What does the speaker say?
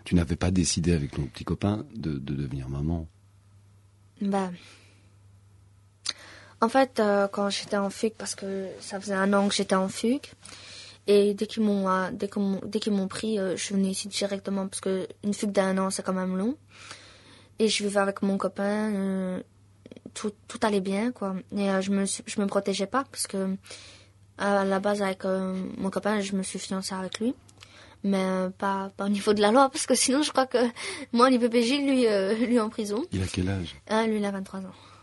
Tu n'avais pas décidé avec ton petit copain de devenir maman? Bah, en fait, quand j'étais en fugue, parce que ça faisait 1 an que j'étais en fugue, et dès qu'ils m'ont pris, je venais ici directement, parce que une fugue d'1 an, c'est quand même long. Et je vivais avec mon copain, tout allait bien, quoi. Et je me protégeais pas, parce que à la base, avec mon copain, je me suis fiancée avec lui. Mais pas au niveau de la loi, parce que sinon, je crois que moi, l'IPPJ, lui en prison. Il a quel âge? Lui, il a 23 ans.